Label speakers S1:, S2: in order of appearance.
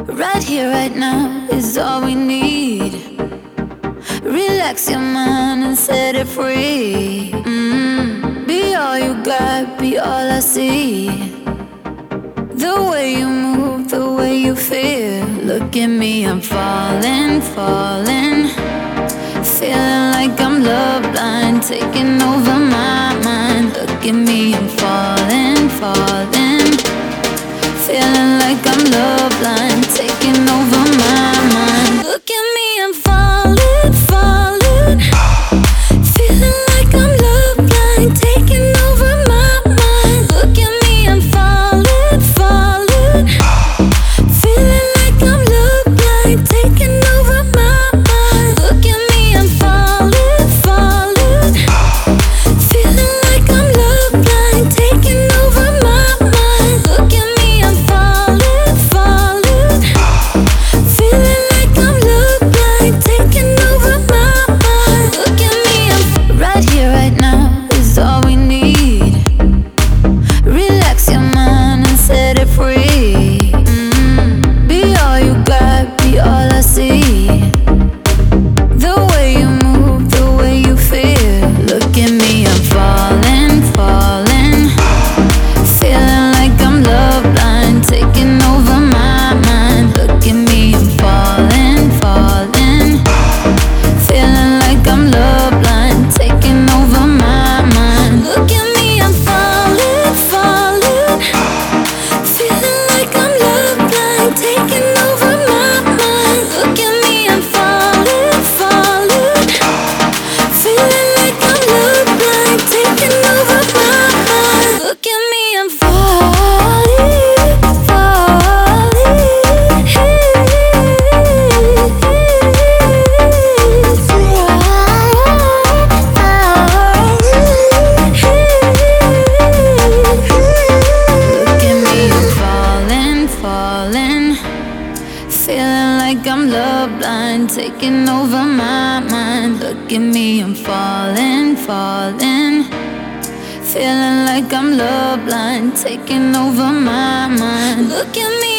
S1: Right here, right now is all we need. Relax your mind and set it free. Be all you got, be all I see. The way you move, the way you feel. Look at me, I'm falling, falling. Feeling like I'm love blind, taking over my mind. Look at me, I'm falling, falling. Feeling like I'm love blind, taking over my mind. Look at me, I'm falling, falling. Feeling like I'm love blind, taking over my mind. Look at me, I'm falling, falling. Feeling like I'm love blind, taking over my mind. Look at me, I'm falling, falling. Feeling like I'm love blind, taking over my mind. Look at me, I'm falling, falling. Feeling like I'm love blind, taking over my mind. Look at me, I'm right here, right now is all we need. Relax your mind and set it free. Be all you got, be all I see. The way you move, the way you feel. Look at me, I'm falling, falling. Feeling like I'm love blind, taking over my mind. Look at me, I'm falling, falling. Feeling like I'm love blind, taking over my mind. Look at me, I'm falling, falling. Feeling like I'm love blind, taking over my mind. Look at me, I'm falling, falling. Feeling like I'm love blind, taking over my mind. Look at me, I'm falling, falling. Look at me, I'm falling, falling. Feeling like I'm love blind, taking over my mind. Look at me, I'm falling, falling. Feeling like I'm love blind, taking over my mind. Look at me,